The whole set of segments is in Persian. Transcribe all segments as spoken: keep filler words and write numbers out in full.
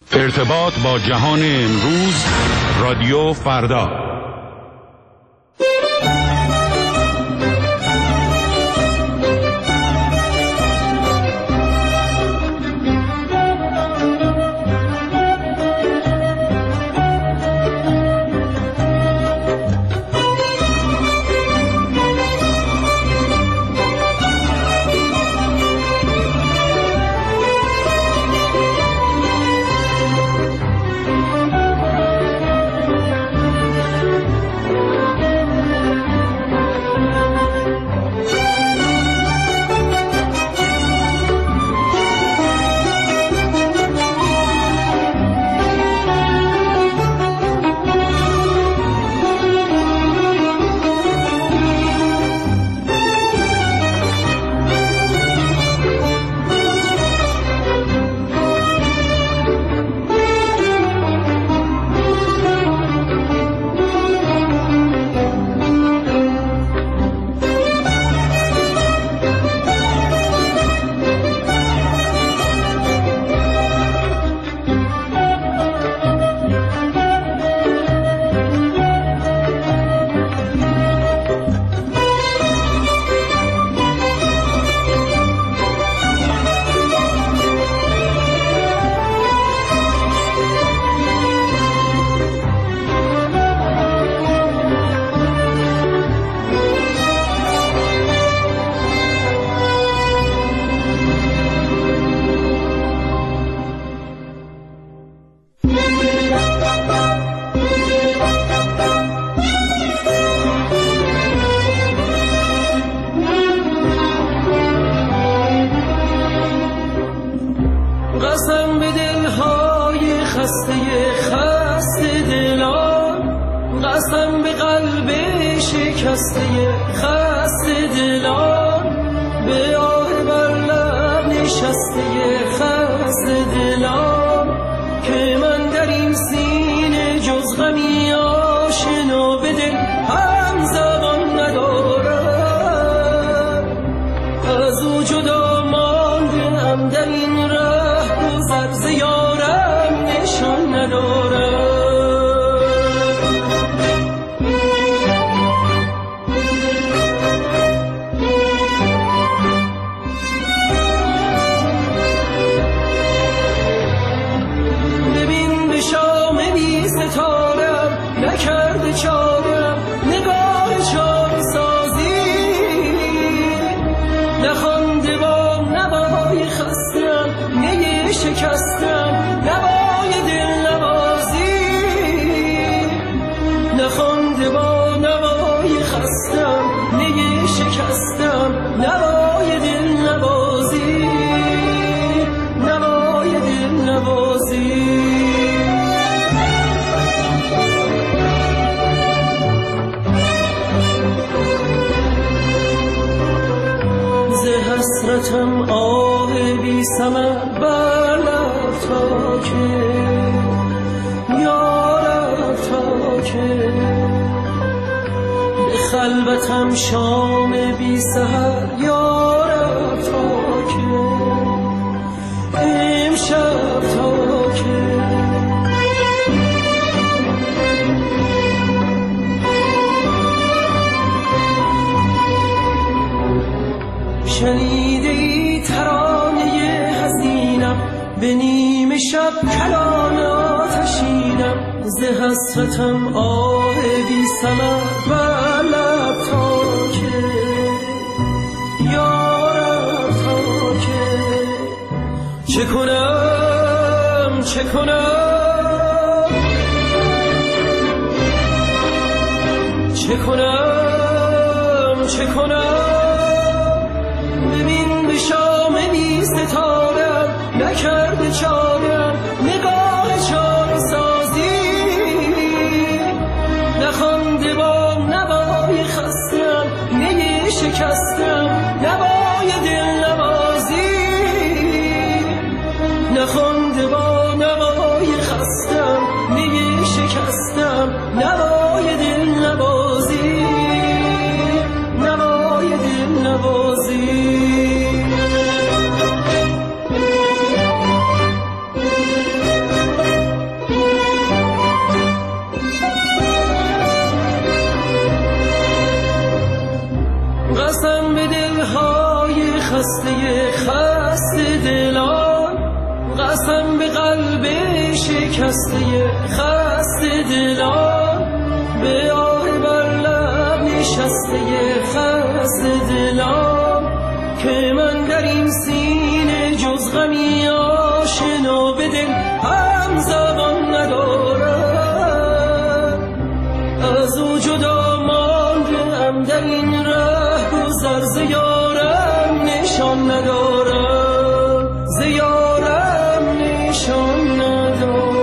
ارتباط با جهان امروز، رادیو فردا. حسرتم آه بی ثمر بر لب تا که یارب تا که به خلوتم شام بی سحر یارب تا که امشب تا که شنیده ای ترانه حزینم به نیمه شب کلام آتشینم ز حسرتم آه بی ثمر بر لب تا که یارب تا که چه کنم چه کنم چه کنم چه کنم ببین به شام بی ستارم نکرده چارم نگاه چار سازی نخوانده با نوای خستم نی شکستم نوای دل نوازی نخوانده با نوای خستم نی شکستم نوای دل نوازی نوای دل نوازی شکسته خست دلان به آه بر لب نشسته خست دلان که من در این سینه جز غمی آشنا به دل هم زبان ندارم از او جدا ماندم در این ره گذر ز یارم نشان ندارم ز یارم نشان ندارم.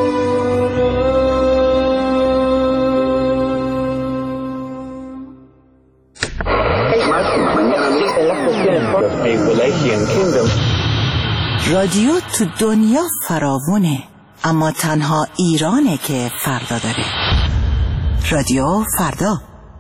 رادیو تو دنیا فراوونه، اما تنها ایرانه که فردا داره. رادیو فردا.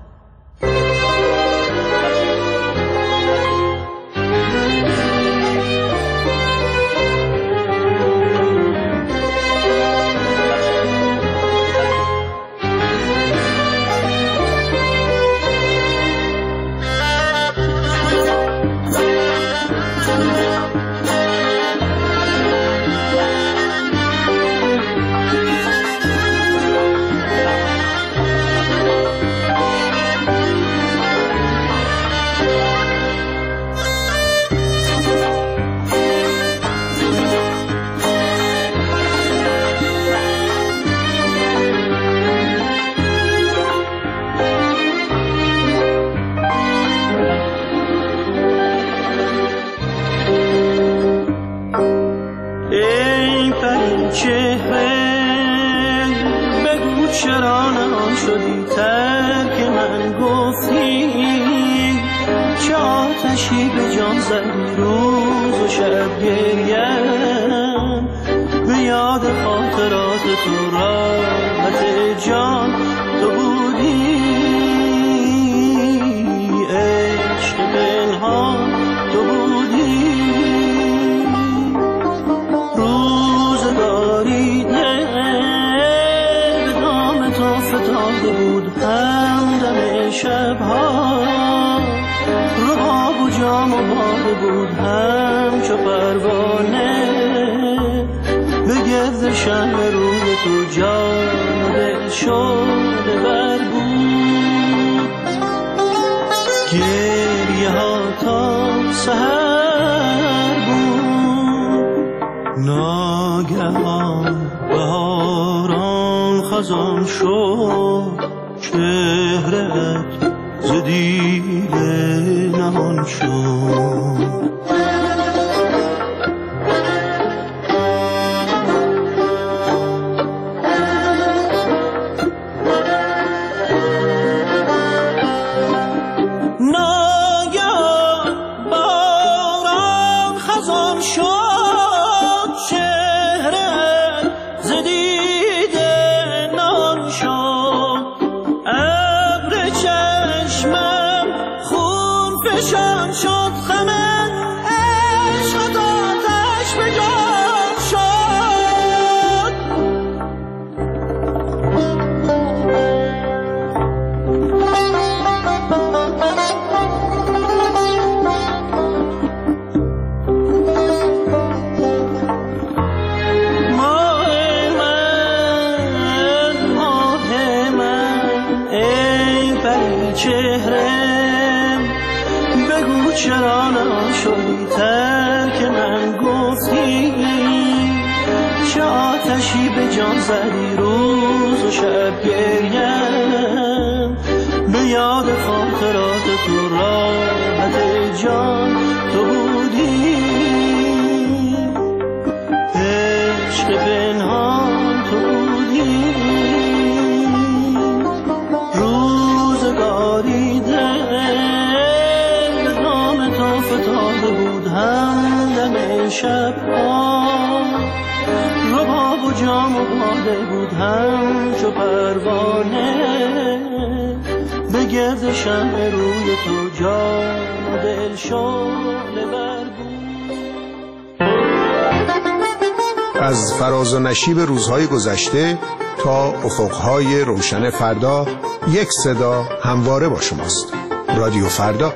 از فراز و نشیب روزهای گذشته تا افقهای روشن فردا، یک صدا همواره با شماست. رادیو فردا.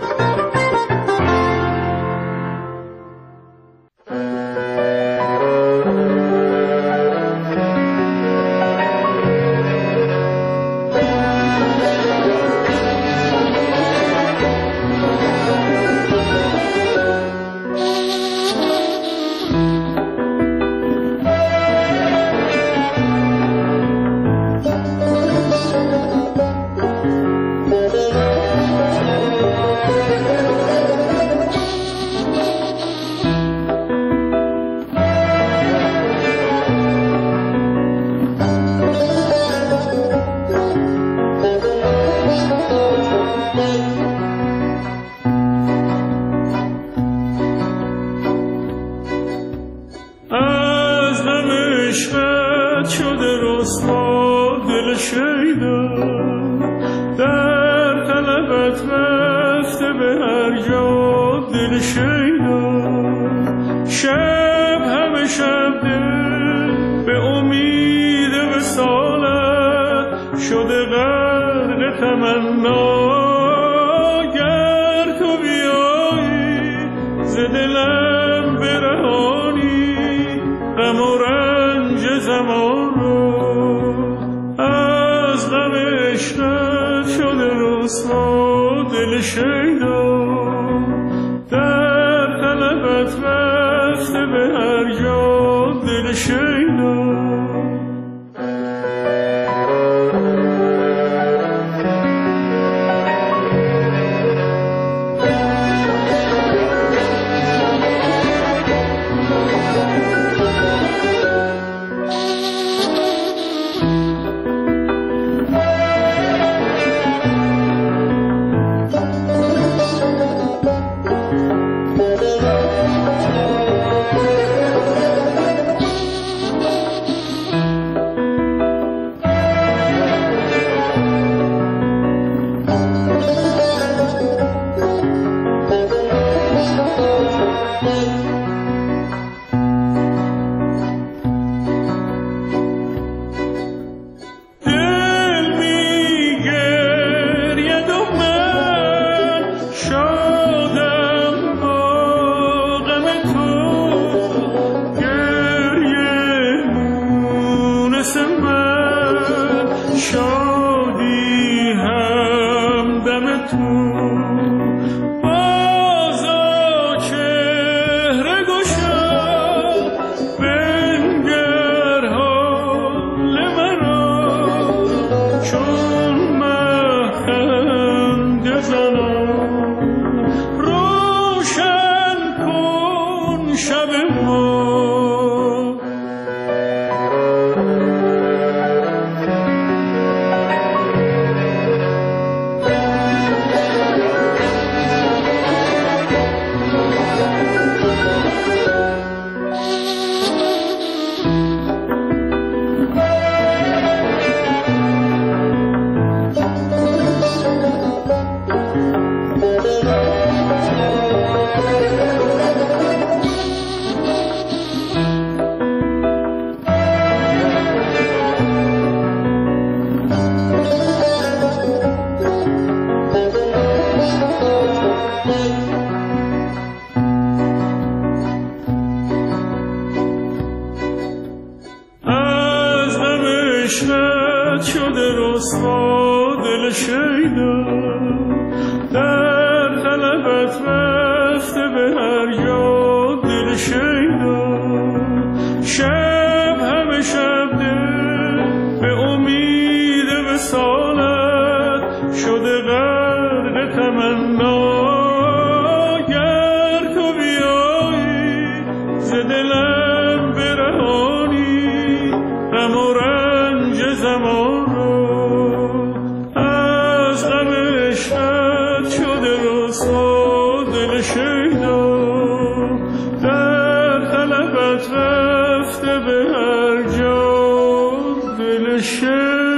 عشقت شده رسوا دل شیدا، در طلبت رفته به هر جا دل شیدا. شب همه شب دل به امید وصالت شده غرق تمنا. گر تو بیایی ز دلم برهانی غم و رنج زمان رو، از غم عشقت شده رسوا دل شیدا، در طلبت رفته به هر جا دل شیدا. عشقت شده رسوا دل شیدا، در طلبت رفته به هر جا دل شیدا. شب همه شب دل به امید وصالت شده غرق تمنا. گر تو بیایی ز دلم برهانی غم و رنج زمان رو، از غم عشقت شده رسوا دل شیدا، در طلبت رفته به هر جا دل شیدا.